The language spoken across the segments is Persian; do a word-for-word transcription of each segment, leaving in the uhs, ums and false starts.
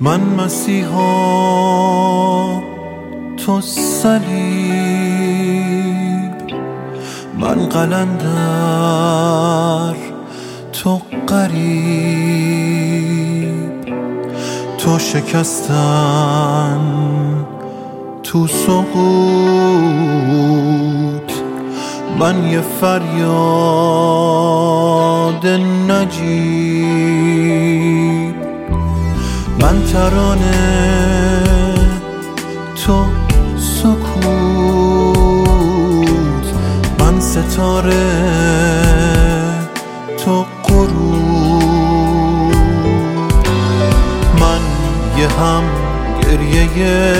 من مسیحا تو صلیب، من قلندر تو غریب، تو شکستن تو سقوط، من یه فریاد نجیب، من ترانه تو سکوت، من ستاره تو غروب، من یه هم گریه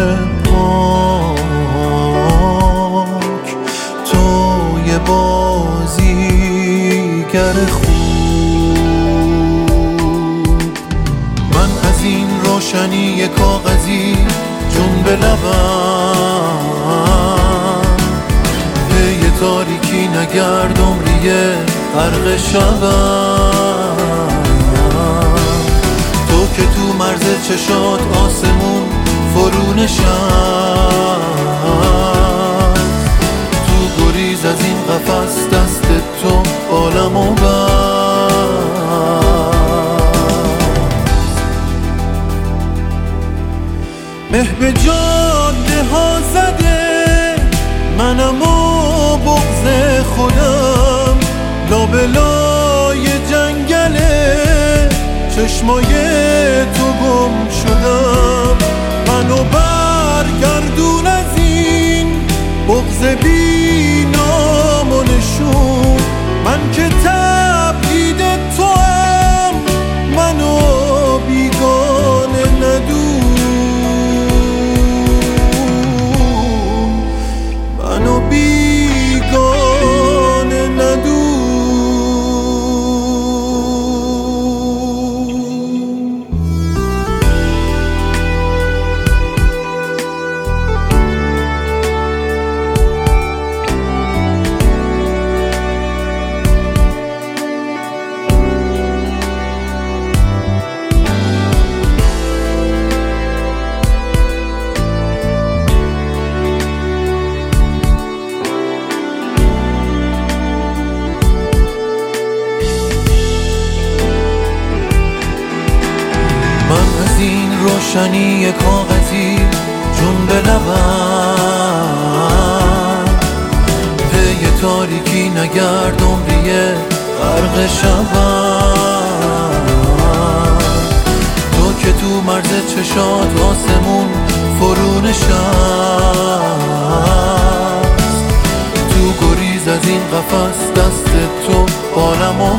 پاک، تو یه بازیگر خوب، من از این روشنی کاغذی جون به لبم، پی تاریکی نگرد عمریه غرق شبم، تو که تو مرز چشات آسمون فرو نشست، تو گریز از این قفس دست تو عالمو بست، مه به جاده ها زده منم و بغض خودم، لابلای جنگله چشمای تو گم شدم، منو برگردون از این بغض بی نام و نشون، من که تبعید تو هم منو بیگانه ندون، منو بیگانه ندون. روشنی کاغذی جون به لبم، پی تاریکی نگرد عمریه غرق شبم، تو که تو مرز چشات آسمون فرو نشست، تو گریز از این قفس دست تو بالمو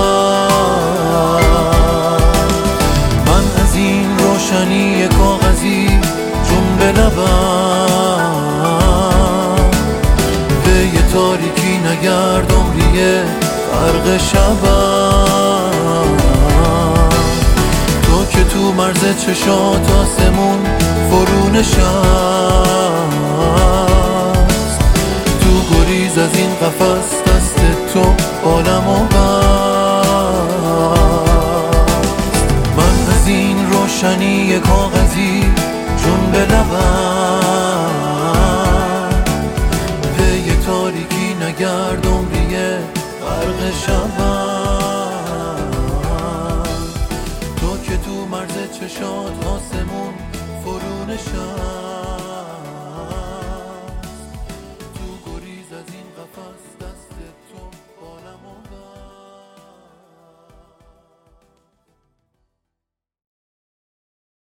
بست، من از این روشنی کاغذی جون به لبم، پی تاریکی نگرد عمریه غرق شبم، تو که تو مرز چشات آسمون فرو نشست، تو گریز از این قفس دست تو عالمو بست، من از این روشنی کاغذی جون به لبم، پی تاریکی نگرد عمریه غرق شبم، تو که تو مرز چشات آسمون فرو نشست.